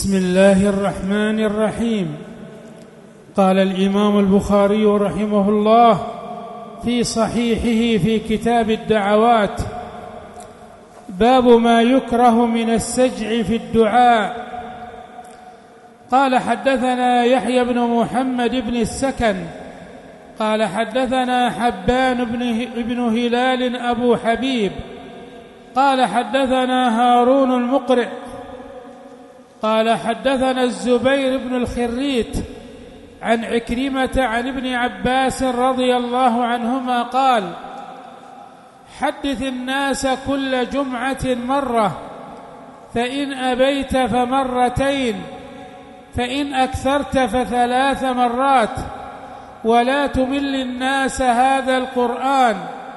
بسم الله الرحمن الرحيم. قال الإمام البخاري رحمه الله في صحيحه في كتاب الدعوات: باب ما يكره من السجع في الدعاء. قال حدثنا يحيى بن محمد بن السكن قال حدثنا حبان بن هلال أبو حبيب قال حدثنا هارون المقرئ قال حدثنا الزبير بن الخريت عن عكرمة عن ابن عباس رضي الله عنهما قال: حدث الناس كل جمعة مرة، فإن أبيت فمرتين، فإن أكثرت فثلاث مرات، ولا تمل الناس هذا القرآن،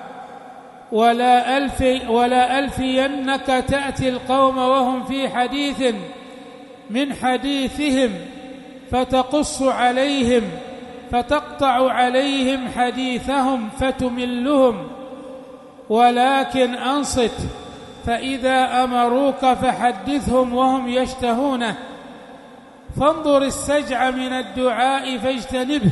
ولا ألفينك تأتي القوم وهم في حديث من حديثهم فتقص عليهم فتقطع عليهم حديثهم فتملهم، ولكن أنصت، فإذا أمروك فحدثهم وهم يشتهونه، فانظر السجع من الدعاء فاجتنبه،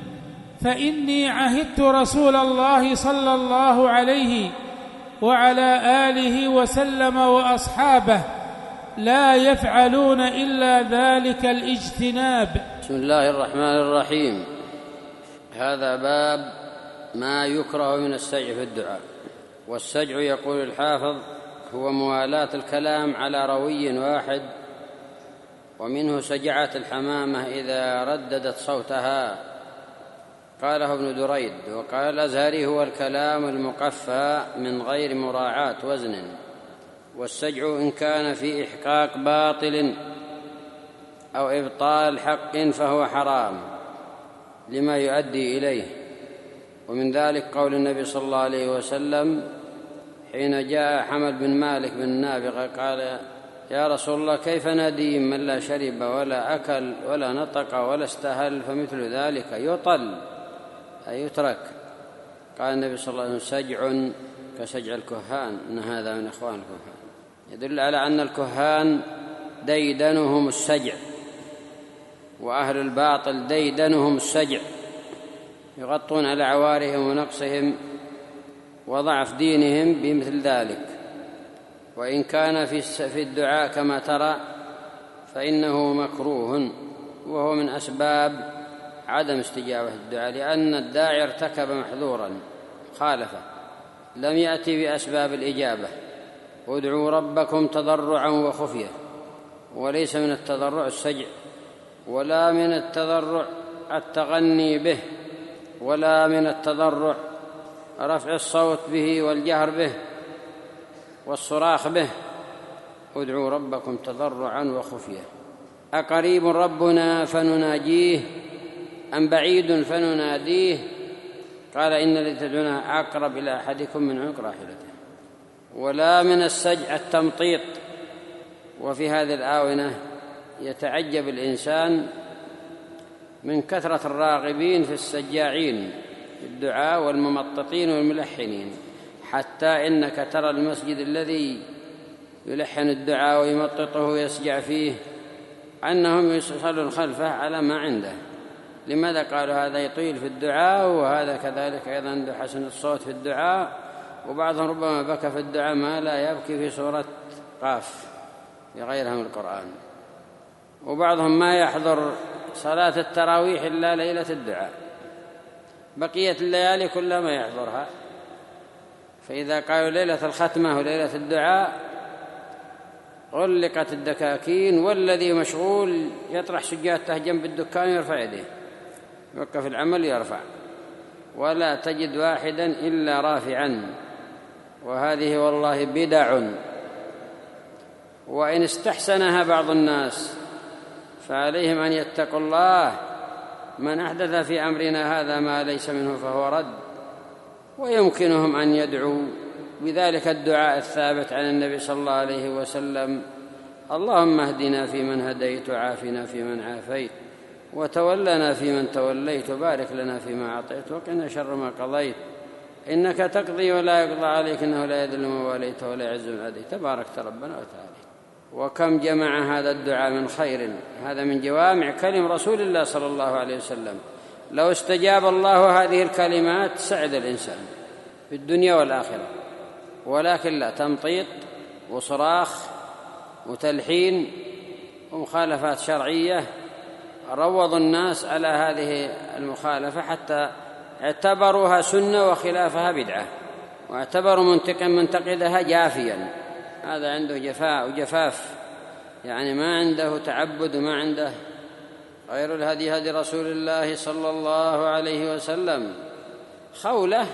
فإني عهدت رسول الله صلى الله عليه وعلى آله وسلم وأصحابه لا يفعلون إلا ذلك الاجتناب. بسم الله الرحمن الرحيم. هذا باب ما يكره من السجع في الدعاء. والسجع يقول الحافظ هو موالاة الكلام على روي واحد، ومنه سجعة الحمامة إذا رددت صوتها، قاله ابن دريد. وقال الأزهري هو الكلام المقفى من غير مراعاة وزن. والسجع إن كان في إحقاق باطل أو إبطال حق فهو حرام لما يؤدي إليه. ومن ذلك قول النبي صلى الله عليه وسلم حين جاء حمل بن مالك بن نابغة قال: يا رسول الله، كيف نديم من لا شرب ولا أكل ولا نطق ولا استهل؟ فمثل ذلك يطل أي يترك. قال النبي صلى الله عليه وسلم: سجع كسجع الكهان، إن هذا من إخوان الكهان. يدل على أن الكهان ديدنهم السجع، وأهل الباطل ديدنهم السجع، يغطون على عوارهم ونقصهم وضعف دينهم بمثل ذلك. وإن كان في الدعاء كما ترى فإنه مكروه، وهو من أسباب عدم استجابة الدعاء، لأن الداعي ارتكب محذورا خالفه، لم يأتي بأسباب الإجابة. ادعوا ربكم تضرعا وخفية، وليس من التضرع السجع، ولا من التضرع التغني به، ولا من التضرع رفع الصوت به والجهر به والصراخ به. ادعوا ربكم تضرعا وخفية. أقريب ربنا فنناجيه أم بعيد فنناديه؟ قال: إن الذي تدعونه أقرب إلى أحدكم من عنق راحلته. ولا من السجع التمطيط. وفي هذه الآونة يتعجب الإنسان من كثرة الراغبين في السجاعين في الدعاء والممططين والملحنين، حتى إنك ترى المسجد الذي يلحن الدعاء ويمططه ويسجع فيه أنهم يصلون خلفه على ما عنده. لماذا؟ قالوا هذا يطيل في الدعاء، وهذا كذلك أيضا عنده حسن الصوت في الدعاء، وبعضهم ربما بكى في الدعاء ما لا يبكي في سورة قاف في غيرها من القرآن، وبعضهم ما يحضر صلاة التراويح إلا ليلة الدعاء، بقية الليالي كلها ما يحضرها. فإذا قالوا ليلة الختمة وليلة الدعاء غلقت الدكاكين، والذي مشغول يطرح سجادته جنب الدكان يرفع يديه، يوقف العمل يرفع، ولا تجد واحدا إلا رافعا. وهذه والله بدع، وإن استحسنها بعض الناس فعليهم أن يتقوا الله. من أحدث في أمرنا هذا ما ليس منه فهو رد. ويمكنهم أن يدعوا بذلك الدعاء الثابت عن النبي صلى الله عليه وسلم: اللهم اهدنا فيمن هديت، وعافنا فيمن عافيت، وتولنا فيمن توليت، وبارك لنا فيما أعطيت، وقنا شر ما قضيت، إنك تقضي ولا يقضى عليك، إنه لا يذل من واليت ولا يعز من عاديت، تباركت ربنا وتعالى. وكم جمع هذا الدعاء من خير. هذا من جوامع كلم رسول الله صلى الله عليه وسلم. لو استجاب الله هذه الكلمات سعد الإنسان في الدنيا والآخرة، ولكن لا، تمطيط وصراخ وتلحين ومخالفات شرعية. روضوا الناس على هذه المخالفة حتى اعتبروها سنة وخلافها بدعة، واعتبروا منتقدها جافيا. هذا عنده جفاء وجفاف، يعني ما عنده تعبد وما عنده غير الهدي هدي رسول الله صلى الله عليه وسلم. خولة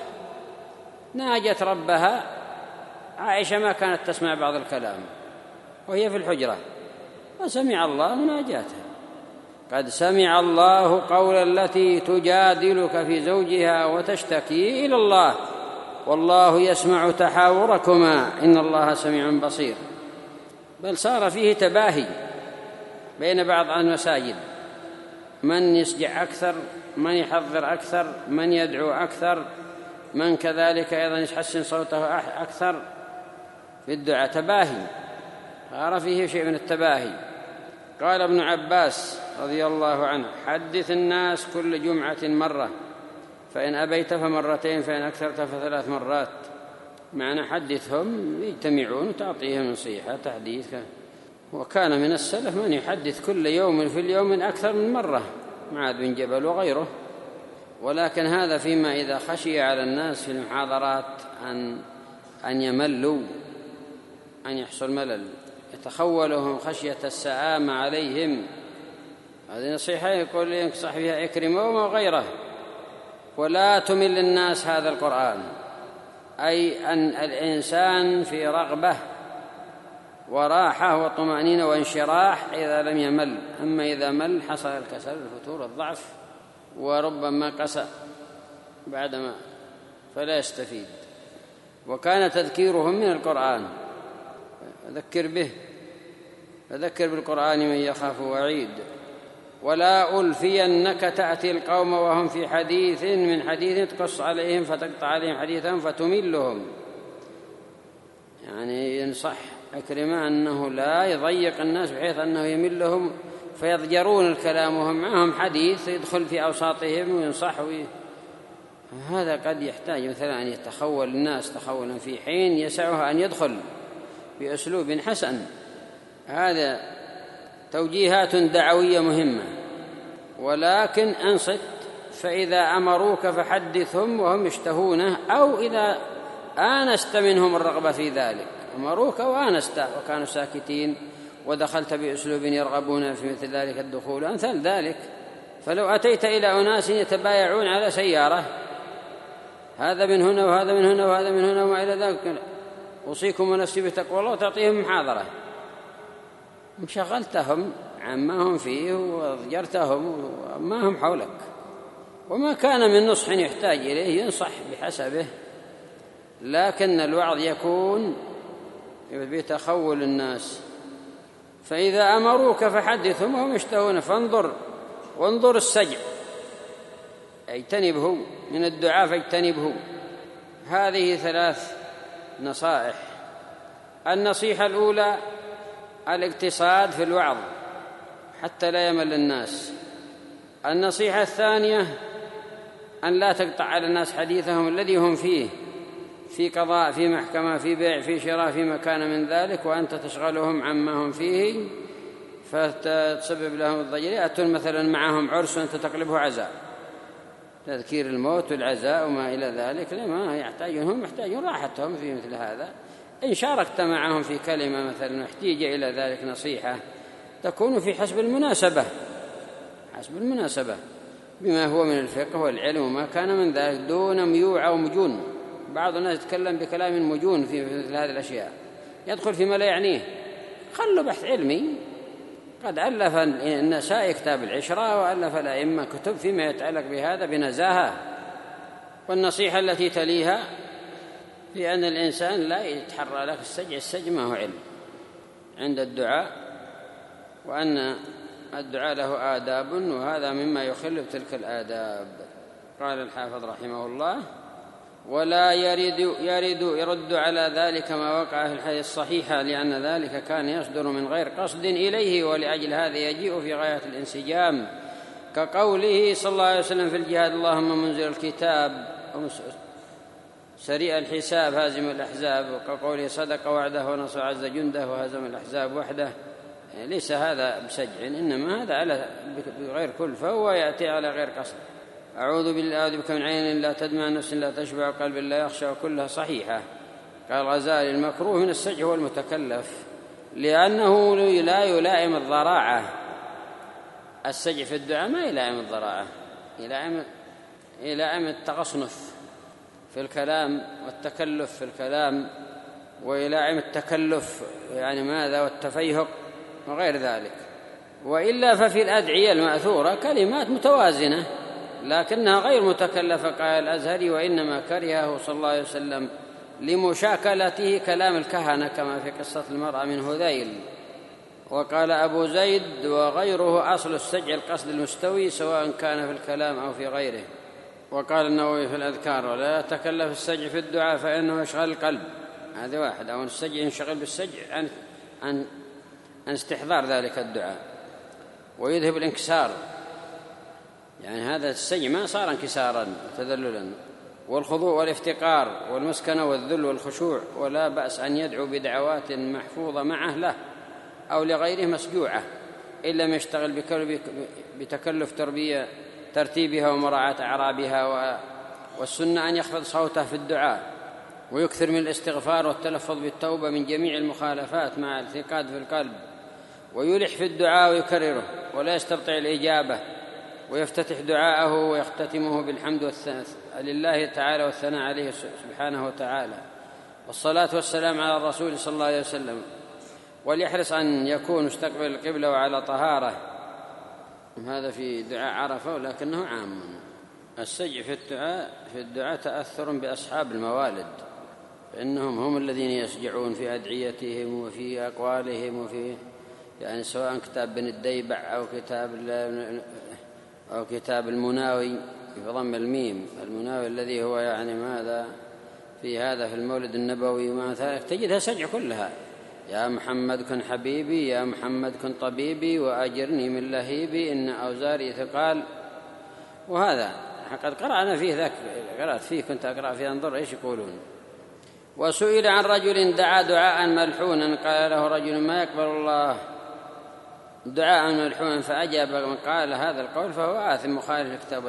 ناجت ربها، عائشة ما كانت تسمع بعض الكلام وهي في الحجرة، فسمع الله مناجاتها: قد سمع الله قول التي تجادلك في زوجها وتشتكي إلى الله والله يسمع تحاوركما إن الله سميع بصير. بل صار فيه تباهي بين بعض المساجد، من يسجع أكثر، من يحضر أكثر، من يدعو أكثر، من كذلك أيضا يحسن صوته أكثر في الدعاء. تباهي، صار فيه شيء من التباهي. قال ابن عباس رضي الله عنه: حدث الناس كل جمعة مرة، فإن أبيت فمرتين، فإن أكثرت فثلاث مرات. معنى حدثهم يجتمعون وتعطيهم نصيحة تحديث. وكان من السلف من يحدث كل يوم في اليوم أكثر من مرة، معاذ بن جبل وغيره. ولكن هذا فيما إذا خشي على الناس في المحاضرات أن يملوا، أن يحصل ملل، يتخولهم خشية السآمة عليهم. هذه نصيحة يقول ينصح بها إكرمة وغيره. ولا تمل الناس هذا القرآن، أي أن الإنسان في رغبة وراحة وطمأنينة وانشراح إذا لم يمل. أما إذا مل حصل الكسل والفتور والضعف، وربما قسى بعدما فلا يستفيد. وكان تذكيرهم من القرآن: فذكر بالقرآن من يخاف وعيد. ولا ألفينك تأتي القوم وهم في حديث من حديث تقص عليهم فتقطع عليهم حديثهم فتملهم. يعني ينصح أكرمة أنه لا يضيق الناس بحيث أنه يملهم فيضجرون الكلام وهم معهم حديث يدخل في أوساطهم وينصح. هذا قد يحتاج مثلا أن يتخول الناس تخولا في حين يسعها أن يدخل بأسلوب حسن. هذا توجيهات دعوية مهمة. ولكن أنصت، فإذا أمروك فحدثهم وهم يشتهونه، أو إذا آنست منهم الرغبة في ذلك، أمروك وآنست وكانوا ساكتين ودخلت بأسلوب يرغبون في مثل ذلك الدخول أمثال ذلك. فلو أتيت إلى أناس يتبايعون على سيارة، هذا من هنا وهذا من هنا وهذا من هنا وما إلى ذلك، أوصيكم ونفسي بتقوى الله، وتعطيهم محاضرة، انشغلتهم عما هم فيه وضجرتهم وما هم حولك. وما كان من نصح يحتاج إليه ينصح بحسبه، لكن الوعظ يكون بتخول الناس. فإذا أمروك فحدثهم وهم يشتهون وانظر السجع، اجتنبه من الدعاء فاجتنبه. هذه 3 نصائح. النصيحة الأولى الاقتصاد في الوعظ حتى لا يمل الناس. النصيحة الثانية أن لا تقطع على الناس حديثهم الذي هم فيه، في قضاء، في محكمة، في بيع، في شراء، في مكان من ذلك، وأنت تشغلهم عما هم فيه فتسبب لهم الضجر. يأتون مثلا معهم عرس وأنت تقلبه عزاء، تذكير الموت والعزاء وما إلى ذلك، لما يحتاجون، هم يحتاجون راحتهم في مثل هذا. إن شاركت معهم في كلمة مثلا احتيج إلى ذلك نصيحة، تكون في حسب المناسبة بما هو من الفقه والعلم وما كان من ذلك، دون ميوع أو مجون. بعض الناس يتكلم بكلام مجون في مثل هذه الأشياء، يدخل فيما لا يعنيه. خلوا بحث علمي. قد ألف النسائي كتاب العشرة، وألف الأئمة كتب فيما يتعلق بهذا بنزاهة. والنصيحة التي تليها في أن الإنسان لا يتحرى لك السجع ما هو علم عند الدعاء، وأن الدعاء له آداب، وهذا مما يخل بتلك الآداب. قال الحافظ رحمه الله: ولا يرد على ذلك ما وقع في الحديث الصحيحة، لأن ذلك كان يصدر من غير قصد إليه، ولأجل هذا يجيء في غاية الانسجام، كقوله صلى الله عليه وسلم في الجهاد: اللهم منزل الكتاب سريع الحساب هازم الأحزاب، وكقوله: صدق وعده ونصر عز جنده وهزم الأحزاب وحده. ليس هذا بسجع، إنما هذا على بغير كل، فهو يأتي على غير قصد. أعوذ بك من عين لا تدمع، نفس لا تشبع، قلب لا يخشى، وكلها صحيحة. قال الغزالي: المكروه من السجع هو المتكلف، لأنه لا يلائم الضراعة. السجع في الدعاء ما يلائم الضراعة، يلائم التقصنف في الكلام والتكلف في الكلام، ويلائم التكلف يعني ماذا والتفيهق وغير ذلك. وإلا ففي الأدعية المأثورة كلمات متوازنة لكنها غير متكلفة. قال الأزهري: وإنما كرهه صلى الله عليه وسلم لمشاكلته كلام الكهنة، كما في قصة المرأة من هذيل. وقال أبو زيد وغيره: أصل السجع القصد المستوي، سواء كان في الكلام أو في غيره. وقال النووي في الأذكار: ولا يتكلف السجع في الدعاء فإنه يشغل القلب. هذا واحد، أو السجع ينشغل بالسجع عن استحضار ذلك الدعاء، ويذهب الانكسار. يعني هذا السجع ما صار انكسارا وتذللا، والخضوع والافتقار والمسكنة والذل والخشوع. ولا بأس أن يدعو بدعوات محفوظة معه له أو لغيره مسجوعة، إن لم يشتغل بتكلف ترتيبها ومراعاة أعرابها. والسنة أن يخفض صوته في الدعاء، ويكثر من الاستغفار والتلفظ بالتوبة من جميع المخالفات مع الاعتقاد في القلب، ويلح في الدعاء ويكرره، ولا يستبطئ الإجابة، ويفتتح دعاءه ويختتمه بالحمد لله تعالى والثناء عليه سبحانه وتعالى، والصلاة والسلام على الرسول صلى الله عليه وسلم. وليحرص أن يكون مستقبل القبلة وعلى طهارة. هذا في دعاء عرفة، ولكنه عام. السجع في الدعاء تأثر بأصحاب الموالد، فإنهم هم الذين يسجعون في أدعيتهم وفي أقوالهم، وفي يعني سواء كتاب بن الديبع أو كتاب المناوي بضم الميم، المناوي الذي هو يعني ماذا في هذا في المولد النبوي وما ذلك، تجدها سجع كلها: يا محمد كن حبيبي، يا محمد كن طبيبي، وأجرني من لهيبي، إن أوزاري ثقال. وهذا قد قرأنا فيه ذاك، قرأت فيه، كنت أقرأ فيه أنظر إيش يقولون. وسئل عن رجل دعا دعاء ملحونا، قال له رجل: ما يقبل الله دعاء ملحونا، فأجاب من قال هذا القول فهو آثم مخالف الكتاب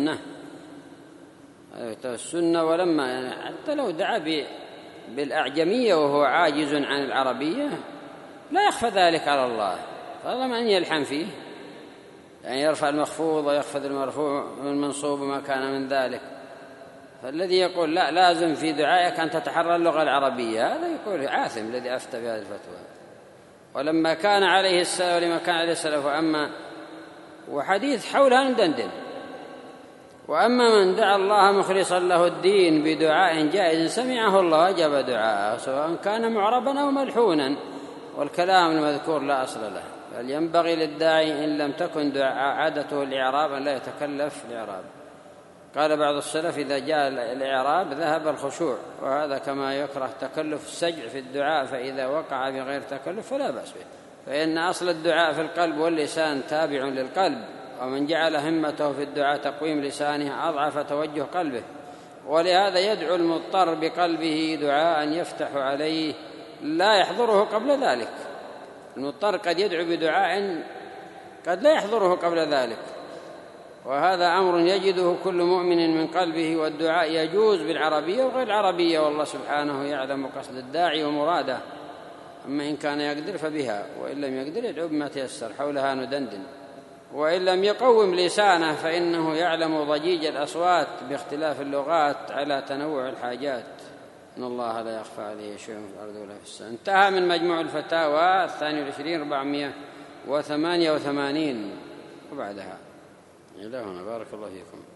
والسنة. ولما يعني حتى لو دعا بالأعجمية وهو عاجز عن العربية لا يخفى ذلك على الله، طالما أن يلحن فيه، يعني يرفع المخفوض ويخفض المرفوع والمنصوب وما كان من ذلك. فالذي يقول لا لازم في دعائك أن تتحرى اللغة العربية، هذا يقول عاثم الذي أفتى بهذه الفتوى. ولما كان عليه السلف ولما كان عليه السلف، وحديث حولها ندندن. وأما من دعا الله مخلصا له الدين بدعاء جائز سمعه الله وأجاب دعاءه، سواء كان معربا أو ملحونا، والكلام المذكور لا أصل له. بل ينبغي للداعي إن لم تكن عادته الإعراب أن لا يتكلف الإعراب. قال بعض السلف: إذا جاء الإعراب ذهب الخشوع، وهذا كما يكره تكلف السجع في الدعاء، فإذا وقع بغير تكلف فلا بأس به، فإن أصل الدعاء في القلب واللسان تابع للقلب، ومن جعل همته في الدعاء تقويم لسانه أضعف توجه قلبه. ولهذا يدعو المضطر بقلبه دعاء يفتح عليه لا يحضره قبل ذلك. المضطر قد يدعو بدعاء قد لا يحضره قبل ذلك، وهذا أمر يجده كل مؤمن من قلبه. والدعاء يجوز بالعربية وغير العربية، والله سبحانه يعلم قصد الداعي ومراده. أما إن كان يقدر فبها، وإن لم يقدر يدعو بما تيسر. حولها ندندن. وإن لم يقوم لسانه فإنه يعلم ضجيج الأصوات باختلاف اللغات على تنوع الحاجات، إن الله لا يخفى عليه شيء في الأرض ولا في السماء. انتهى من مجموع الفتاوى 22 488 وبعدها إلى هنا. بارك الله فيكم.